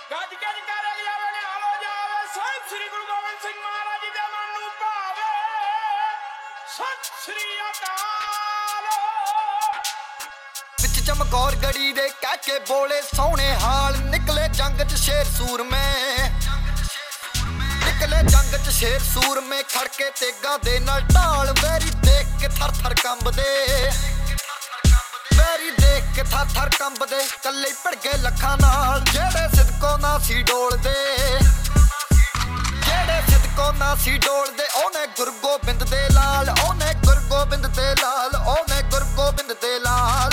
ਗੱਜ ਗੱਜ ਕਰ ਜਾਵੇ ਨਿਹਾਲੋ ਜਾਵੇ ਸਾਹਿਬ ਸ੍ਰੀ ਗੁਰੂ ਗੋਬਿੰਦ ਸਿੰਘ ਮਹਾਰਾਜ ਜੀ ਦੇ ਮਨ ਨੂੰ ਭਾਵੇ ਸਤਿ ਸ੍ਰੀ ਅਕਾਲ। ਵਿੱਚ ਚਮਕੌਰ ਗੜੀ ਦੇ ਕਹਿ ਕੇ ਬੋਲੇ ਸੋਹਣੇ ਹਾਲ ਨਿਕਲੇ ਜੰਗ 'ਚ ਸ਼ੇਰ ਸੂਰਮੇ ਨਿਕਲੇ ਜੰਗ 'ਚ ਸ਼ੇਰ ਸੂਰਮੇ ਖੜਕੇ ਤੇਗਾ ਦੇ ਨਾਲ ਢਾਲ ਵੈਰੀ ਦੇਖ ਕੇ ਥਰ ਥਰ ਕੰਬਦੇ ਵੈਰੀ ਦੇਖ ਕੇ ਥਰ ਥਰ ਕੰਬਦੇ ਕੱਲੇ ਭੜ ਗਏ ਲੱਖਾਂ ਨਾਲ ਜਿਹੜੇ ਸਿਦਕੋ ਨਾ ਸੀ ਡੋਲਦੇ ਜਿਹੜੇ ਸਿਦਕੋ ਨਾ ਸੀ ਡੋਲਦੇ ਉਹਨੇ ਗੁਰੂ ਗੋਬਿੰਦ ਦੇ ਲਾਲ ਉਹਨੇ ਗੁਰੂ ਗੋਬਿੰਦ ਦੇ ਲਾਲ ਉਹਨੇ ਗੁਰੂ ਗੋਬਿੰਦ ਦੇ ਲਾਲ।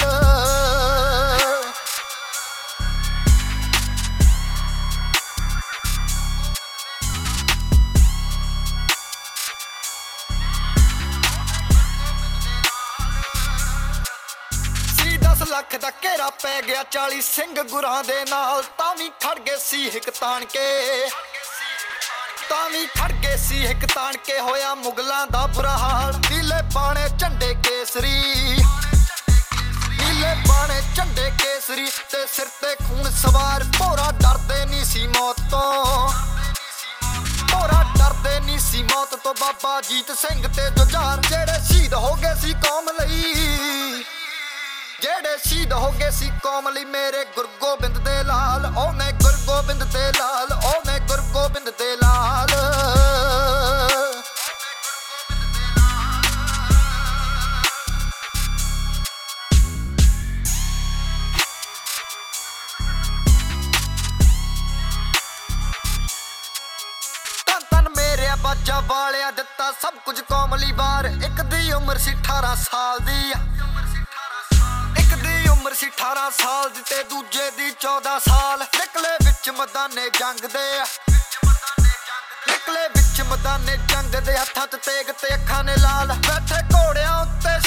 ਲੱਖ ਦਾ ਘੇਰਾ ਪੈ ਗਿਆ 40 ਸਿੰਘ ਗੁਰਾਂ ਦੇ ਨਾਲ ਤਾਂ ਵੀ ਖੜ ਗਏ ਸੀ ਹਿੱਕ ਤਾਣ ਕੇ ਤਾਂ ਵੀ ਖੜ ਗਏ ਸੀ ਹਿੱਕ ਤਾਣ ਕੇ ਹੋਇਆ ਮੁਗਲਾਂ ਦਾ ਬੁਰਾ ਹਾਲ ਨੀਲੇ ਬਾਣੇ ਝੰਡੇ ਕੇਸਰੀ ਨੀਲੇ ਬਾਣੇ ਝੰਡੇ ਕੇਸਰੀ ਤੇ ਸਿਰ ਤੇ ਖੂਨ ਸਵਾਰ ਭੋਰਾ ਡਰਦੇ ਨਹੀਂ ਸੀ ਮੌਤ ਤੋਂ ਭੋਰਾ ਡਰਦੇ ਨਹੀਂ ਸੀ ਮੌਤ ਤੋਂ ਬਾਬਾ ਜੀਤ ਸਿੰਘ ਤੇ ਜੁਝਾਰ ਜਿਹੜੇ ਸ਼ਹੀਦ ਹੋ ਗਏ ਸੀ ਕੌਮ ਲਈ ਜਿਹੜੇ ਸ਼ਹੀਦ ਹੋ ਗਏ ਸੀ ਕੌਮ ਲਈ ਮੇਰੇ ਗੁਰੂ ਗੋਬਿੰਦ ਦੇ ਲਾਲ ਉਹਨੇ ਗੁਰੂ ਗੋਬਿੰਦ ਦੇ ਲਾਲ ਉਹਨੇ ਗੁਰੂ ਗੋਬਿੰਦ ਦੇ ਲਾਲ। ਧੰਨ ਧੰਨ ਮੇਰੇ ਬਾਜਾ ਵਾਲਿਆ ਦਿੱਤਾ ਸਭ ਕੁਝ ਕੌਮ ਲਈ ਵਾਰ ਇੱਕ ਦੀ ਉਮਰ ਸੀ 18 ਸਾਲ ਦੀ ਉਮਰ ਸੀ 18 ਸਾਲ ਦੀ ਤੇ ਦੂਜੇ ਦੀ 14 ਸਾਲ ਨਿਕਲੇ ਵਿੱਚ ਮੈਦਾਨੇ ਜੰਗ ਦੇ ਨਿਕਲੇ ਵਿੱਚ ਮੈਦਾਨੇ ਜੰਗ ਦੇ ਹੱਥਾਂ 'ਚ ਤੇਗ ਤੇ ਅੱਖਾਂ ਨੇ ਲਾਲ ਬੈਠੇ ਘੋੜਿਆਂ ਉੱਤੇ